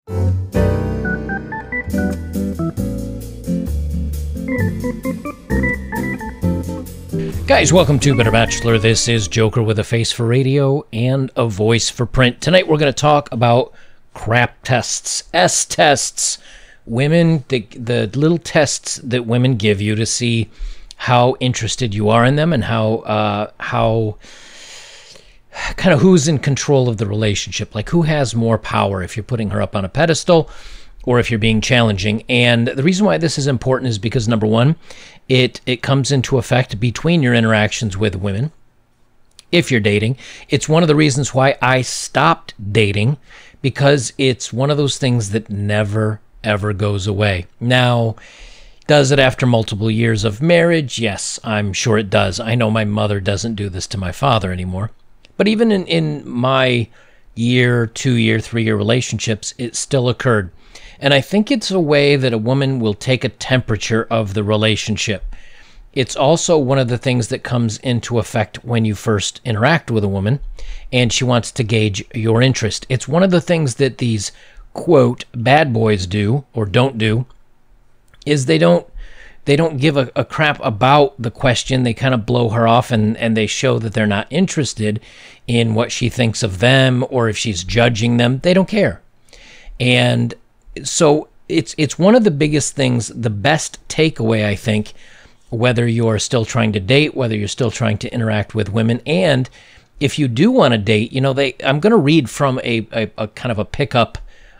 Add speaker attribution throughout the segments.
Speaker 1: Guys, welcome to Better Bachelor. This is Joker with a face for radio and a voice for print. Tonight we're going to talk about crap tests, S-tests. Women, the little tests that women give you to see how interested you are in them and how kind of who's in control of the relationship, like who has more power if you're putting her up on a pedestal or if you're being challenging. And the reason why this is important is because, number one, it comes into effect between your interactions with women. If you're dating, it's one of the reasons why I stopped dating, because it's one of those things that never, ever goes away. Now, does it after multiple years of marriage? Yes, I'm sure it does. I know my mother doesn't do this to my father anymore. But even in my year, 2-year, 3-year relationships, it still occurred. And I think it's a way that a woman will take a temperature of the relationship. It's also one of the things that comes into effect when you first interact with a woman and she wants to gauge your interest. It's one of the things that these, quote, bad boys do or don't do, is they don't give a crap about the question. They kind of blow her off and they show that they're not interested in what she thinks of them or if she's judging them. They don't care. And so it's one of the biggest things, the best takeaway, I think, whether you're still trying to date, whether you're still trying to interact with women, and if you do want to date, you know, I'm going to read from a kind of a pickup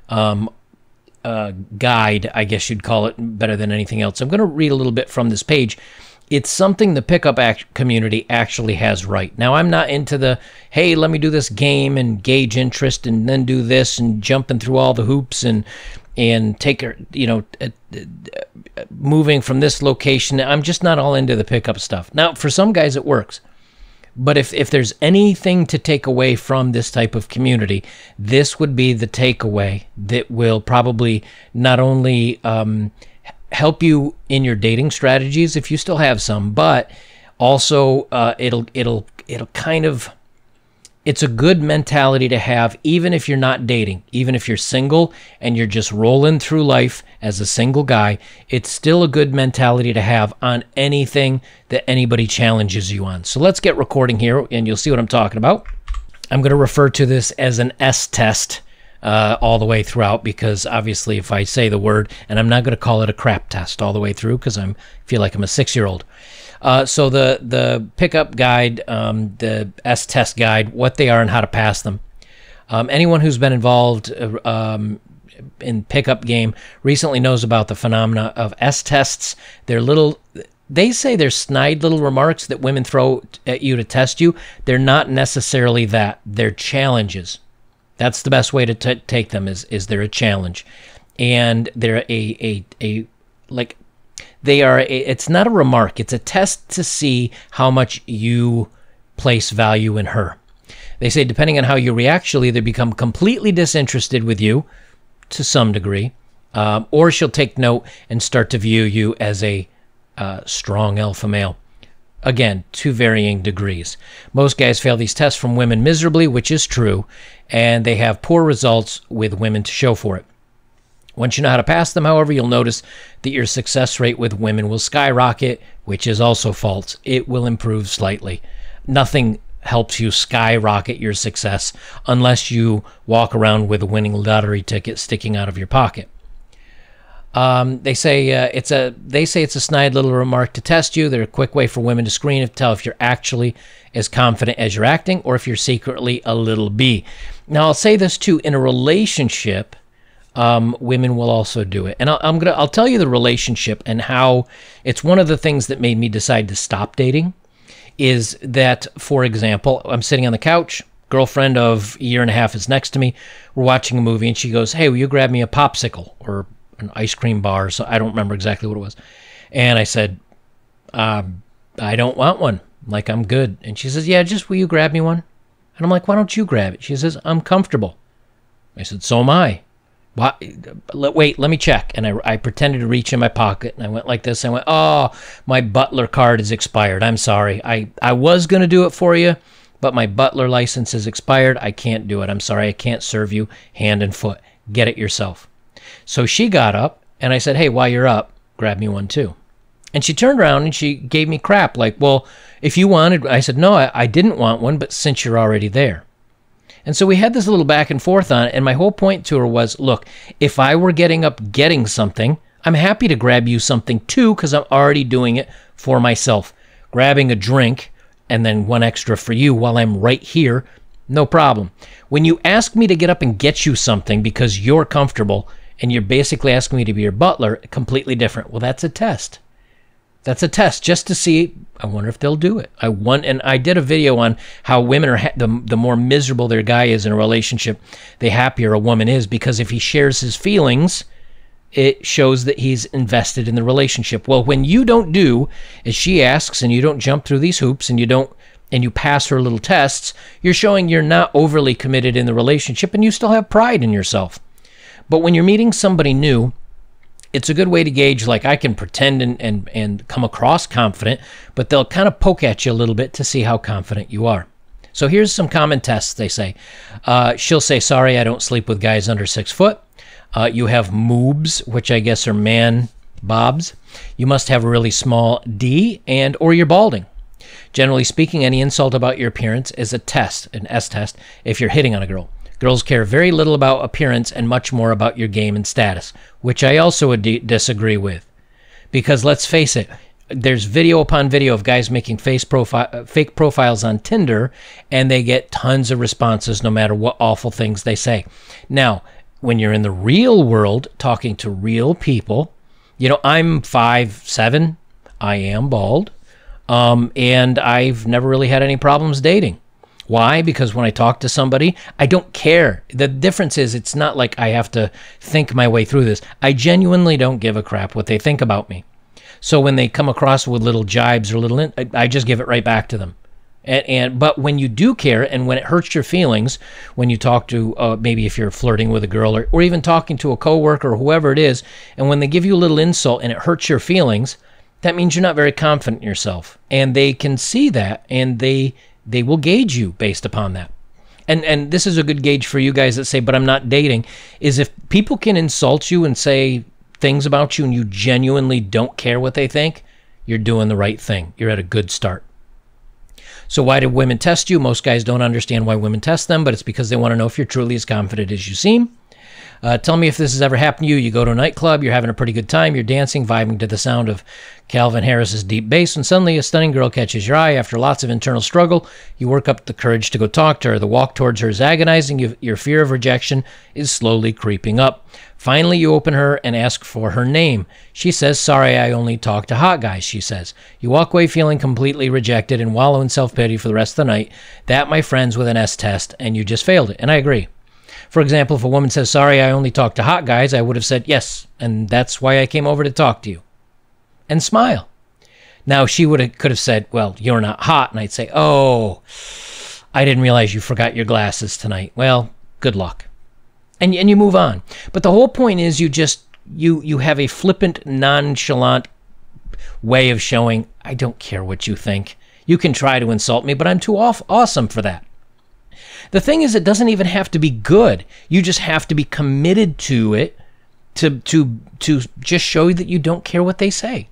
Speaker 1: guide, I guess you'd call it, better than anything else. I'm going to read a little bit from this page. It's something the pickup community actually has right. Now, I'm not into the, hey, let me do this game and gauge interest and then do this and jumping through all the hoops and take her, you know, moving from this location. I'm just not all into the pickup stuff. Now, for some guys, it works. But if there's anything to take away from this type of community, this would be the takeaway that will probably not only help you in your dating strategies, if you still have some, but also it'll kind of, it's a good mentality to have, even if you're not dating, even if you're single and you're just rolling through life as a single guy. It's still a good mentality to have on anything that anybody challenges you on. So let's get recording here and you'll see what I'm talking about. I'm going to refer to this as an S-test all the way throughout, because obviously if I say the word, and I'm not going to call it a crap test all the way through because I feel like I'm a 6-year-old. So the pickup guide, the S-test guide, what they are and how to pass them. Anyone who's been involved in pickup game recently knows about the phenomena of S-tests. They say they're snide little remarks that women throw at you to test you. They're not necessarily that. They're challenges. That's the best way to take them, is they're a challenge. And they're it's not a remark. It's a test to see how much you place value in her. They say depending on how you react, she'll either become completely disinterested with you to some degree, or she'll take note and start to view you as a strong alpha male. Again, to varying degrees. Most guys fail these tests from women miserably, which is true, and they have poor results with women to show for it. Once you know how to pass them, however, you'll notice that your success rate with women will skyrocket, which is also false. It will improve slightly. Nothing helps you skyrocket your success unless you walk around with a winning lottery ticket sticking out of your pocket. They say it's a snide little remark to test you. They're a quick way for women to screen and tell if you're actually as confident as you're acting or if you're secretly a little bee. Now, I'll say this too: in a relationship, women will also do it, and I'll tell you the relationship and how it's one of the things that made me decide to stop dating. Is that, for example, I'm sitting on the couch. Girlfriend of a year and a half is next to me. We're watching a movie, and she goes, "Hey, will you grab me a popsicle or an ice cream bar?" So I don't remember exactly what it was. And I said, I don't want one. Like, I'm good. And she says, "Yeah, just will you grab me one?" And I'm like, "Why don't you grab it?" She says, "I'm comfortable." I said, "So am I." Wait, let me check. And I pretended to reach in my pocket, and I went like this. I went, "Oh, my Butler card is expired. I'm sorry. I was going to do it for you, but my Butler license is expired. I can't do it. I'm sorry. I can't serve you hand and foot." Get it yourself. So she got up, and I said, hey, while you're up, grab me one too. And she turned around and she gave me crap like, well, if you wanted, I said, no, I didn't want one, but since you're already there. And so we had this little back and forth on it, and my whole point to her was, look, if I were getting up getting something, I'm happy to grab you something too, because I'm already doing it for myself. Grabbing a drink and then one extra for you while I'm right here, no problem. When you ask me to get up and get you something because you're comfortable and you're basically asking me to be your butler, completely different. Well, that's a test. That's a test just to see, I wonder if they'll do it. And I did a video on how women are, the more miserable their guy is in a relationship, the happier a woman is, because if he shares his feelings, it shows that he's invested in the relationship. Well, when you don't do as she asks and you don't jump through these hoops and you pass her little tests, you're showing you're not overly committed in the relationship and you still have pride in yourself. But when you're meeting somebody new, it's a good way to gauge, like I can pretend and come across confident, but they'll kind of poke at you a little bit to see how confident you are. So here's some common tests they say. She'll say, sorry, I don't sleep with guys under 6 foot. You have moobs, which I guess are man bobs. You must have a really small D, or you're balding. Generally speaking, any insult about your appearance is a test, an S test, if you're hitting on a girl. Girls care very little about appearance and much more about your game and status, which I also would disagree with. Because let's face it, there's video upon video of guys making fake profiles on Tinder, and they get tons of responses no matter what awful things they say. Now, when you're in the real world, talking to real people, I'm 5'7", I am bald, and I've never really had any problems dating. Why? Because when I talk to somebody, I don't care. The difference is it's not like I have to think my way through this. I genuinely don't give a crap what they think about me. So when they come across with little jibes or I just give it right back to them. But when you do care and when it hurts your feelings, when you talk to maybe if you're flirting with a girl or even talking to a coworker or whoever it is, and when they give you a little insult and it hurts your feelings, that means you're not very confident in yourself. And they can see that, and they will gauge you based upon that. And this is a good gauge for you guys that say, but I'm not dating, is if people can insult you and say things about you and you genuinely don't care what they think, you're doing the right thing. You're at a good start. So why do women test you? Most guys don't understand why women test them, but it's because they want to know if you're truly as confident as you seem. Tell me if this has ever happened to you. You go to a nightclub, you're having a pretty good time, you're dancing, vibing to the sound of Calvin Harris's deep bass, and suddenly a stunning girl catches your eye. After lots of internal struggle, you work up the courage to go talk to her. The walk towards her is agonizing. Your fear of rejection is slowly creeping up. Finally, you open her and ask for her name. She says, sorry, I only talk to hot guys, she says. You walk away feeling completely rejected and wallow in self-pity for the rest of the night. That, my friends, with an S test, and you just failed it. And I agree. For example, if a woman says, sorry, I only talk to hot guys, I would have said, yes, and that's why I came over to talk to you. And smile. Now, she could have said, well, you're not hot. And I'd say, oh, I didn't realize you forgot your glasses tonight. Well, good luck. And you move on. But the whole point is you have a flippant, nonchalant way of showing, I don't care what you think. You can try to insult me, but I'm too awesome for that. The thing is, it doesn't even have to be good. You just have to be committed to it to just show that you don't care what they say.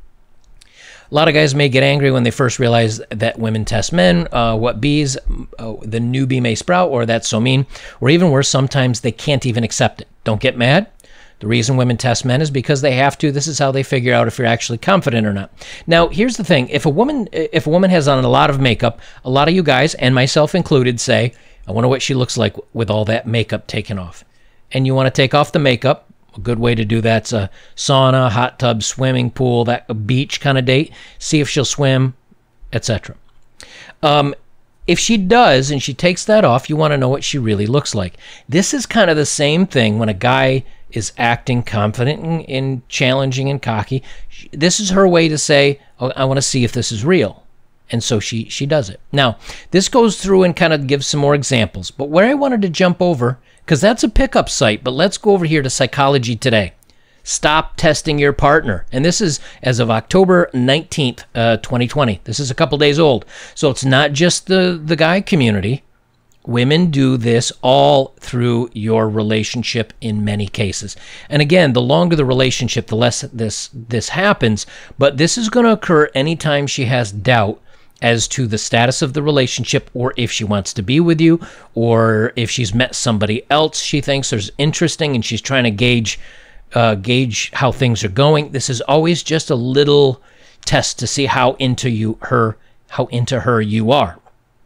Speaker 1: A lot of guys may get angry when they first realize that women test men. What bees, the newbie may sprout, or that's so mean. Or even worse, sometimes they can't even accept it. Don't get mad. The reason women test men is because they have to. This is how they figure out if you're actually confident or not. Now, here's the thing. If a woman has on a lot of makeup, a lot of you guys, and myself included, say, I wonder what she looks like with all that makeup taken off. And you want to take off the makeup. A good way to do that's a sauna, hot tub, swimming pool, a beach kind of date. See if she'll swim, etc. If she does and she takes that off, you want to know what she really looks like. This is kind of the same thing when a guy is acting confident and challenging and cocky. This is her way to say, oh, I want to see if this is real. And so she does it. Now, this goes through and kind of gives some more examples. But where I wanted to jump over, because that's a pickup site, but let's go over here to Psychology Today. Stop testing your partner. And this is as of October 19th, 2020. This is a couple days old. So it's not just the guy community. Women do this all through your relationship in many cases. And again, the longer the relationship, the less this happens. But this is going to occur anytime she has doubt as to the status of the relationship, or if she wants to be with you, or if she's met somebody else she thinks is interesting and she's trying to gauge how things are going. This is always just a little test to see how into her you are.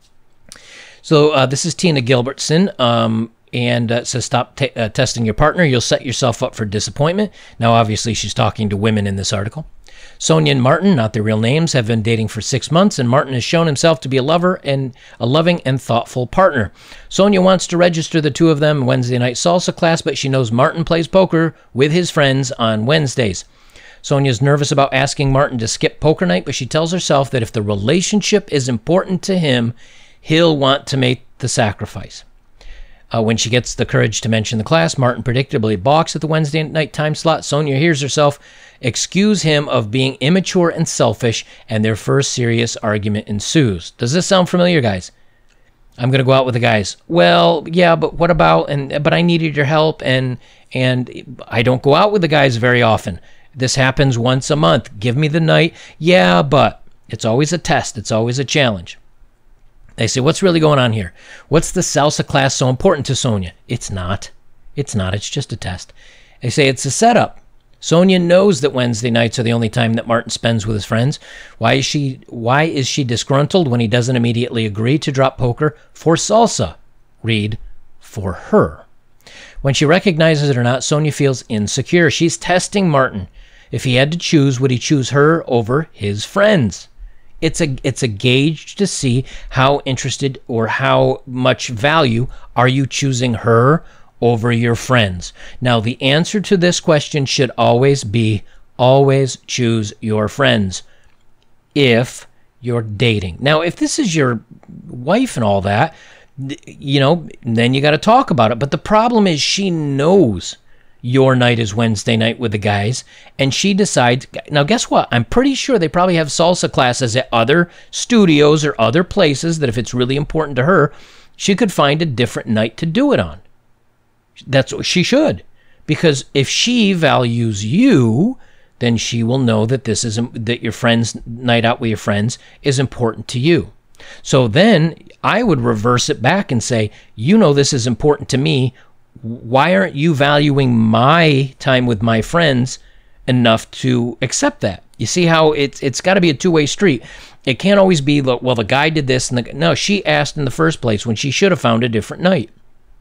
Speaker 1: So this is Tina Gilbertson, and it says stop testing your partner. You'll set yourself up for disappointment. Now, obviously, she's talking to women in this article. Sonia and Martin, not their real names, have been dating for 6 months, and Martin has shown himself to be a loving and thoughtful partner. Sonia wants to register the two of them Wednesday night salsa class, but she knows Martin plays poker with his friends on Wednesdays. Sonia's nervous about asking Martin to skip poker night, but she tells herself that if the relationship is important to him, he'll want to make the sacrifice. When she gets the courage to mention the class, Martin predictably balks at the Wednesday night time slot. Sonia hears herself accuse him of being immature and selfish, and their first serious argument ensues. Does this sound familiar, guys? I'm going to go out with the guys. Well, yeah, but what about, but I needed your help, and I don't go out with the guys very often. This happens once a month. Give me the night. Yeah, but it's always a test. It's always a challenge. They say, what's really going on here? What's the salsa class so important to Sonia? It's not. It's not. It's just a test. They say it's a setup. Sonia knows that Wednesday nights are the only time that Martin spends with his friends. Why is she disgruntled when he doesn't immediately agree to drop poker for salsa? Read, for her. When she recognizes it or not, Sonia feels insecure. She's testing Martin. If he had to choose, would he choose her over his friends? It's a gauge to see how interested or how much value are you choosing her over your friends. Now, the answer to this question should always be, always choose your friends if you're dating. Now, if this is your wife and all that, you know, then you got to talk about it. But the problem is she knows your night is Wednesday night with the guys, and she decides, now guess what? I'm pretty sure they probably have salsa classes at other studios or other places that if it's really important to her, she could find a different night to do it on. That's what she should. Because if she values you, then she will know that that your friend's night out with your friends is important to you. So then I would reverse it back and say, you know this is important to me. Why aren't you valuing my time with my friends enough to accept that? You see how it's got to be a two-way street. It can't always be, well, the guy did this. No, she asked in the first place when she should have found a different night.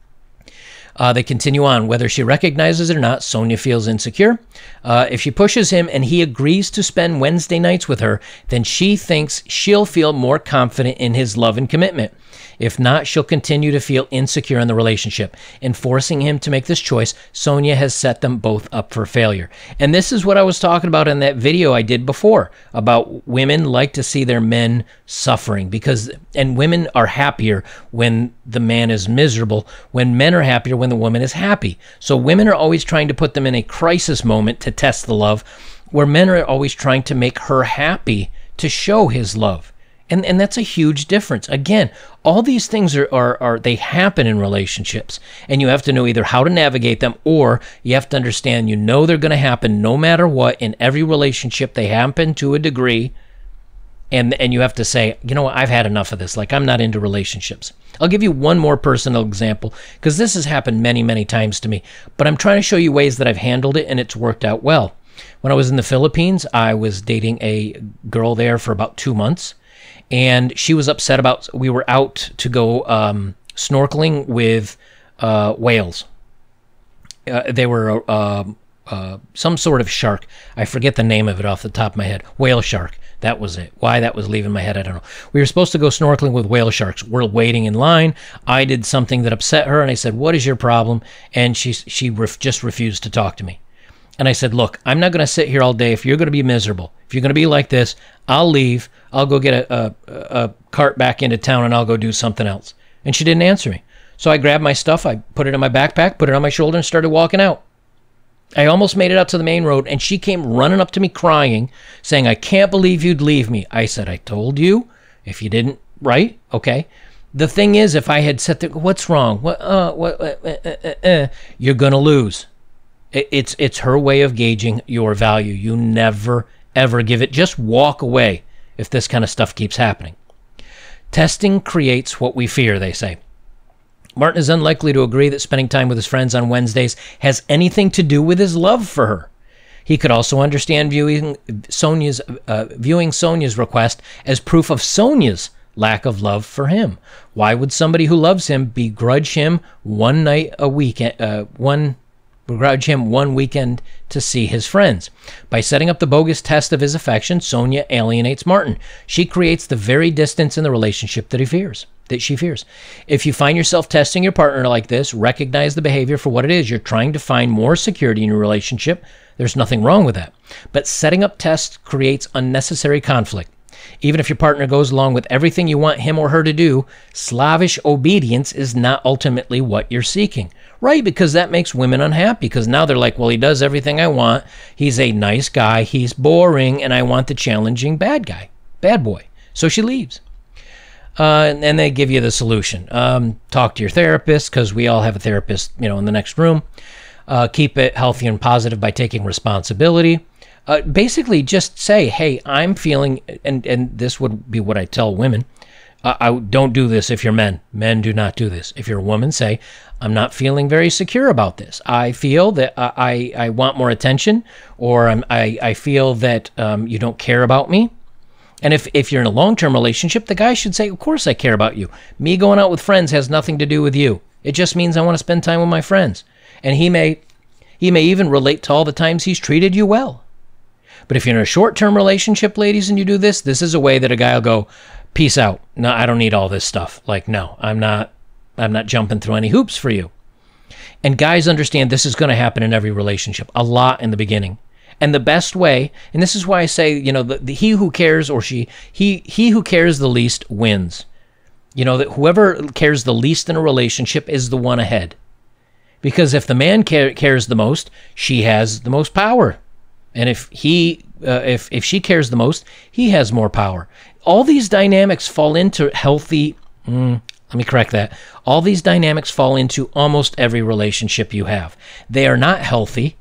Speaker 1: They continue on. Whether she recognizes it or not, Sonia feels insecure. If she pushes him and he agrees to spend Wednesday nights with her, then she thinks she'll feel more confident in his love and commitment. If not, she'll continue to feel insecure in the relationship. In forcing him to make this choice, Sonia has set them both up for failure. And this is what I was talking about in that video I did before, about women like to see their men suffering, and women are happier when the man is miserable, when men are happier when the woman is happy. So women are always trying to put them in a crisis moment to test the love, where men are always trying to make her happy to show his love. And that's a huge difference. Again, all these things they happen in relationships, and you have to know either how to navigate them, or you have to understand, they're going to happen no matter what. In every relationship, they happen to a degree, and you have to say, I've had enough of this. Like, I'm not into relationships. I'll give you one more personal example, because this has happened many, many times to me, but I'm trying to show you ways that I've handled it, and it's worked out well. When I was in the Philippines, I was dating a girl there for about 2 months. And she was upset about, we were out to go snorkeling with whales. They were some sort of shark. I forget the name of it off the top of my head. Whale shark. That was it. Why that was leaving my head, I don't know. We were supposed to go snorkeling with whale sharks. We're waiting in line. I did something that upset her, and I said, what is your problem? And she just refused to talk to me. And I said, look, I'm not going to sit here all day. If you're going to be miserable, if you're going to be like this, I'll leave. I'll go get a cart back into town, and I'll go do something else. And she didn't answer me. So I grabbed my stuff. I put it in my backpack, put it on my shoulder, and started walking out. I almost made it out to the main road, and she came running up to me crying, saying, I can't believe you'd leave me. I said, I told you. If you didn't, right? Okay. The thing is, if I had said, what's wrong? You're going to lose. It's her way of gauging your value. You never, ever give it. Just walk away if this kind of stuff keeps happening. Testing creates what we fear, they say. Martin is unlikely to agree that spending time with his friends on Wednesdays has anything to do with his love for her. He could also understand viewing Sonia's request as proof of Sonia's lack of love for him. Why would somebody who loves him begrudge him one weekend to see his friends? By setting up the bogus test of his affection, Sonia alienates Martin. She creates the very distance in the relationship that she fears. If you find yourself testing your partner like this, recognize the behavior for what it is. You're trying to find more security in your relationship. There's nothing wrong with that. But setting up tests creates unnecessary conflict. Even if your partner goes along with everything you want him or her to do, slavish obedience is not ultimately what you're seeking. Right, because that makes women unhappy, because now they're like, well, he does everything I want. He's a nice guy. He's boring, and I want the challenging bad boy. So she leaves. And they give you the solution. Talk to your therapist, because we all have a therapist, in the next room. Keep it healthy and positive by taking responsibility. Basically, just say, hey, I'm feeling, and this would be what I tell women. I don't do this if you're men. Men do not do this. If you're a woman, say, I'm not feeling very secure about this. I feel that I want more attention, or I feel that you don't care about me. And if you're in a long-term relationship, the guy should say, of course I care about you. Me going out with friends has nothing to do with you. It just means I want to spend time with my friends. And he may even relate to all the times he's treated you well. But if you're in a short-term relationship, ladies, and you do this is a way that a guy will go, peace out. No, I don't need all this stuff. Like, no, I'm not jumping through any hoops for you. And guys understand this is going to happen in every relationship, a lot in the beginning. And the best way, and this is why I say, he who cares or he who cares the least wins. That whoever cares the least in a relationship is the one ahead. Because if the man cares the most, she has the most power. And if she cares the most, he has more power. All these dynamics fall into healthy, let me correct that. All these dynamics fall into almost every relationship you have. They are not healthy.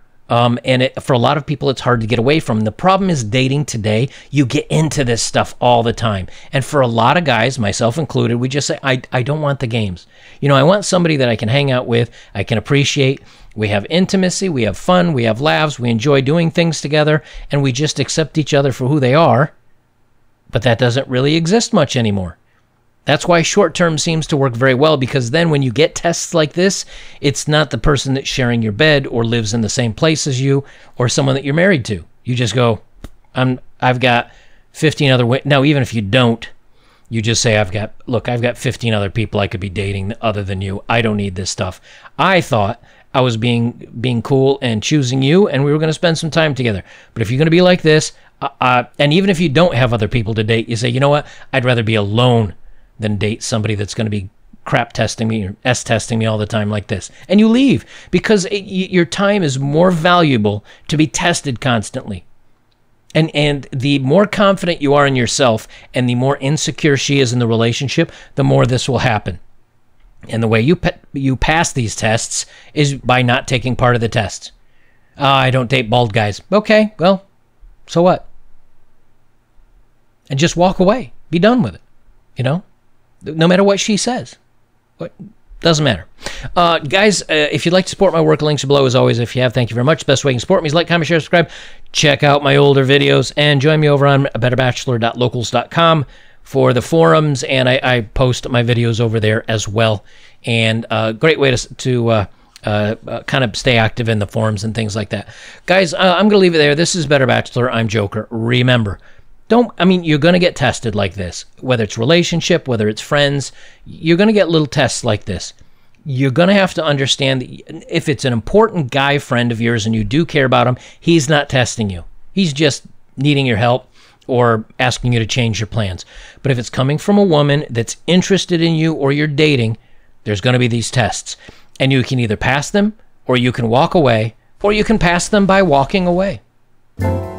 Speaker 1: And for a lot of people, it's hard to get away from. The problem is dating today, you get into this stuff all the time. And for a lot of guys, myself included, we just say, I don't want the games. I want somebody that I can hang out with, I can appreciate. We have intimacy, we have fun, we have laughs, we enjoy doing things together, and we just accept each other for who they are. But that doesn't really exist much anymore. That's why short-term seems to work very well, because then when you get tests like this, it's not the person that's sharing your bed or lives in the same place as you or someone that you're married to. You just go, I've got 15 other now, even if you don't, you just say, I've got 15 other people I could be dating other than you. I don't need this stuff. I thought I was being cool and choosing you, and we were going to spend some time together. But if you're going to be like this, and even if you don't have other people to date, you say, you know what? I'd rather be alone than date somebody that's going to be crap testing me or S-testing me all the time like this. And you leave, because your time is more valuable to be tested constantly. And the more confident you are in yourself and the more insecure she is in the relationship, the more this will happen. And the way you pass these tests is by not taking part of the tests. I don't date bald guys. Okay, well, so what? And just walk away. Be done with it. No matter what she says. Doesn't matter. Guys, if you'd like to support my work, links are below as always. If you have, thank you very much. Best way you can support me is like, comment, share, subscribe. Check out my older videos and join me over on betterbachelor.locals.com for the forums, and I post my videos over there as well. And a great way to kind of stay active in the forums and things like that. Guys, I'm going to leave it there. This is Better Bachelor. I'm Joker. Remember, you're going to get tested like this, whether it's relationship, whether it's friends, you're going to get little tests like this. You're going to have to understand that if it's an important guy friend of yours and you do care about him, he's not testing you. He's just needing your help or asking you to change your plans. But if it's coming from a woman that's interested in you or you're dating, there's going to be these tests. And you can either pass them, or you can walk away, or you can pass them by walking away.